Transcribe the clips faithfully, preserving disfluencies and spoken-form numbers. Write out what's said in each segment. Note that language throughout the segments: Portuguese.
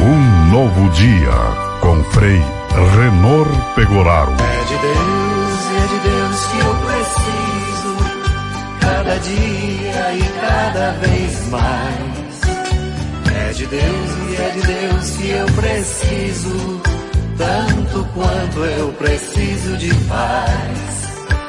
Um novo dia, com Frei Renor Pegoraro. É de Deus, é de Deus que eu preciso, cada dia e cada vez mais. É de Deus e é de Deus que eu preciso, tanto quanto eu preciso de paz.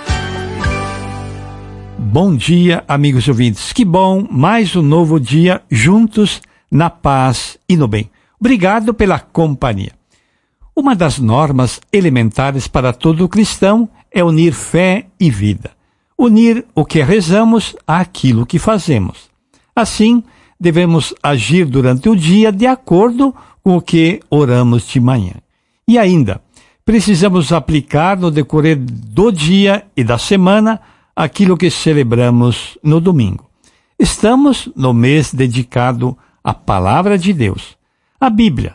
Bom dia, amigos ouvintes. Que bom, mais um novo dia juntos na paz e no bem. Obrigado pela companhia. Uma das normas elementares para todo cristão é unir fé e vida. Unir o que rezamos àquilo que fazemos. Assim, devemos agir durante o dia de acordo com o que oramos de manhã. E ainda, precisamos aplicar no decorrer do dia e da semana aquilo que celebramos no domingo. Estamos no mês dedicado à Palavra de Deus. A Bíblia,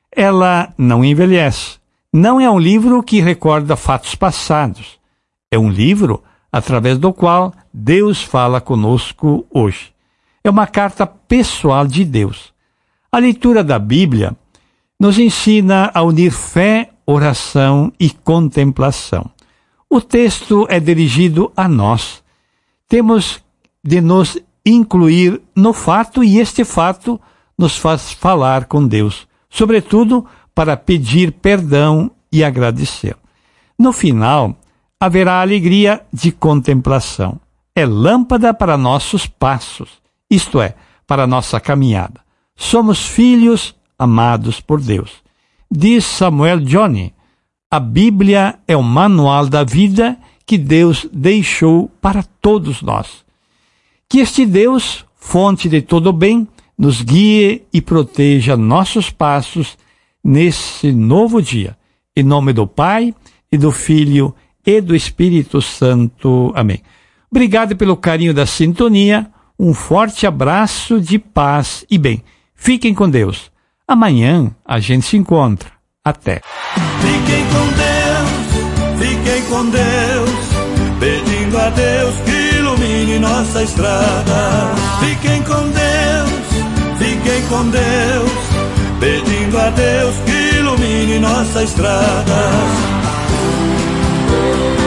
ela não envelhece. Não é um livro que recorda fatos passados. É um livro através do qual Deus fala conosco hoje. É uma carta pessoal de Deus. A leitura da Bíblia nos ensina a unir fé, oração e contemplação. O texto é dirigido a nós. Temos de nos incluir no fato e este fato nos faz falar com Deus, sobretudo para pedir perdão e agradecer. No final, haverá alegria de contemplação. É lâmpada para nossos passos, isto é, para nossa caminhada. Somos filhos amados por Deus. Diz Samuel Johnny: a Bíblia é o manual da vida que Deus deixou para todos nós. Que este Deus, fonte de todo bem, nos guie e proteja nossos passos nesse novo dia. Em nome do Pai, e do Filho, e do Espírito Santo. Amém. Obrigado pelo carinho da sintonia. Um forte abraço de paz e bem. Fiquem com Deus. Amanhã a gente se encontra. Até. Fiquem com Deus, fiquem com Deus, pedindo a Deus que ilumine nossa estrada. Fiquem com Deus, fiquem com Deus, pedindo a Deus que ilumine nossa estrada.